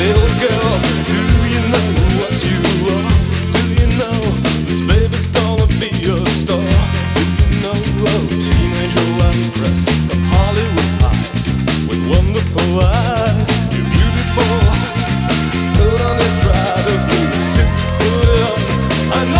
Little girl, do you know what you are? Do you know this baby's gonna be a star? Do you know teenager actress from Hollywood Heights with wonderful eyes? You're beautiful. Put on this driver blue suit, put it on. I know